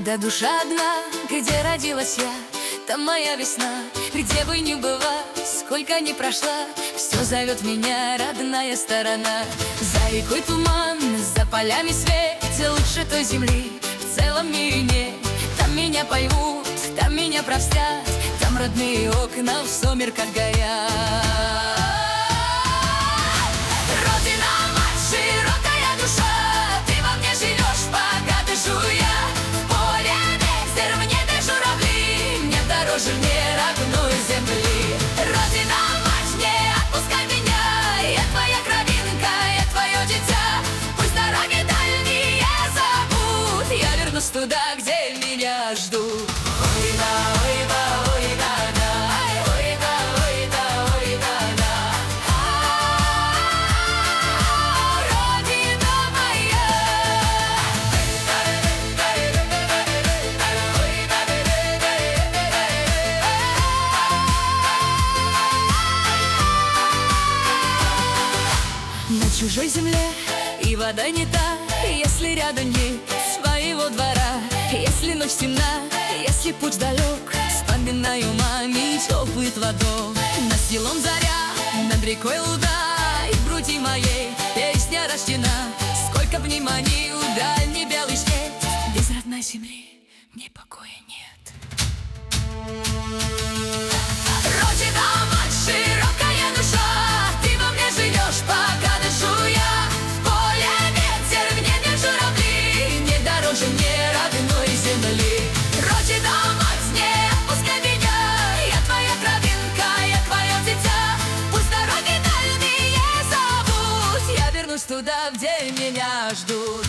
Когда душа одна, где родилась я, там моя весна. Где бы ни была, сколько ни прошла, все зовет меня родная сторона. За рекой туман, за полями свет, лучше той земли в целом мире нет. Там меня поймут, там меня простят, там родные окна в сумерках горят. Родина, мать, широкая душа, ты во мне живешь, пока дышу я. В поле ветер, в небе журавли, мне дороже мне родной земли. Родина, мать, не отпускай меня, я твоя кровинка, я твое дитя. Пусть дороги дальние зовут, я вернусь туда, где меня ждут. На чужой земле и вода не та, если рядом нет своего двора. Если ночь темна, если путь далек, вспоминаю маме теплый платок. Над селом заря, над рекой луга, и в груди моей песня рождена. Сколько в ней манил дальний белый свет, без родной земли мне покоя нет. Родина, мать, широкая душа, ты во мне живешь, пока дышу я. В поле ветер, в небе журавли, мне дороже мне родной земли. Родина, мать, не отпускай меня, я твоя кровинка, я твое дитя. Пусть дороги дальние зовут, я вернусь туда, где меня ждут.